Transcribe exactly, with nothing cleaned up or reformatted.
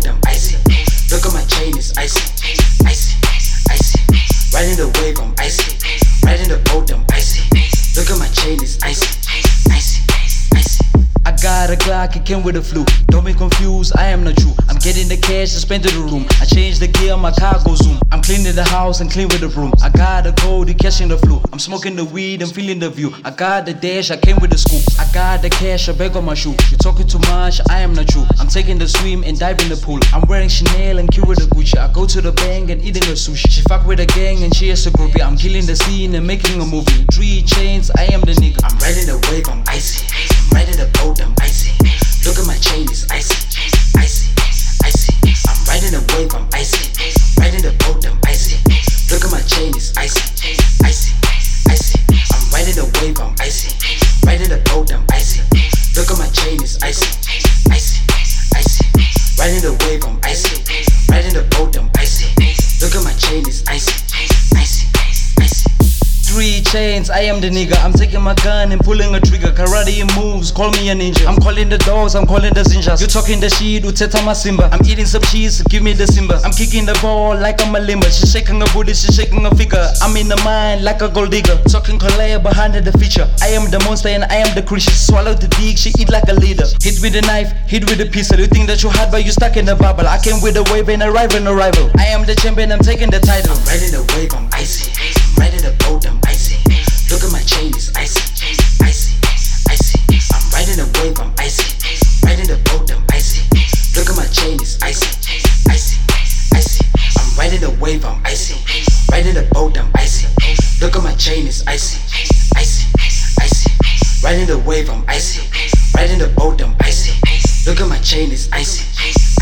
I'm icy. Look at my chain, it's icy, icy, icy. Riding the wave, I'm icy. Riding the boat, I'm icy. Look at my chain, it's icy, icy, icy. I got a Glock, it came with the flu. Don't be confused, I am not you. I'm getting the cash and spend to the room. I changed the gear, my car goes zoom. I'm cleaning the house and clean with the broom. I got a code, catching the flu. I'm smoking the weed and feeling the view. I got the dash, I came with the scoop. I got the cash, I beg on my shoe. You're talking too much, I am not you. I'm taking the swim and dive in the pool. I'm wearing Chanel and Q with the Gucci. I go to the bank and eating a sushi. She fuck with a gang and she is a groupie. I'm killing the scene and making a movie. Three chains, I am the nigga. I'm riding the wave, I'm icy. I'm riding the boat, I'm icy. Look at my chain, it's icy, icy, icy. I'm riding the wave, I'm icy. Riding the boat, I'm icy. Look at my chain, it's icy, icy, icy. I'm riding the wave, I'm icy. Riding the boat, I'm icy. Look at my chain, it's icy, icy, icy. Riding the wave, I'm icy. Riding the boat, I'm icy. Look at my chain, it's icy, icy, icy. Three chains, I am the nigga. I'm taking my gun and pulling a trigger. Karate moves, call me a ninja. I'm calling the dogs, I'm calling the zinjas. You talking the shit, uteta my simba. I'm eating some cheese, give me the simba. I'm kicking the ball like I'm a limber. She's shaking her booty, she's shaking her figure. I'm in the mind like a gold digger. Talking collab behind the feature. I am the monster and I am the creature. Swallow the dick, she eat like a leader. Hit with a knife, hit with a pistol. You think that you hard but you stuck in the bubble. I came with a wave and arrive in a rival. I am the champion, I'm taking the title. I'm riding the wave, I'm icy. I'm riding the boat, I'm icy. Look at my chain, it's icy, icy, icy. I'm riding the wave, I'm icy. Riding the boat, I'm icy. Look at my chain, it's icy, icy, icy. I'm riding the wave, I'm icy. Riding the boat, I'm icy. Look at my chain, it's icy, icy, icy. Riding the wave, I'm icy. Riding the boat, I'm icy. Look at my chain, it's icy.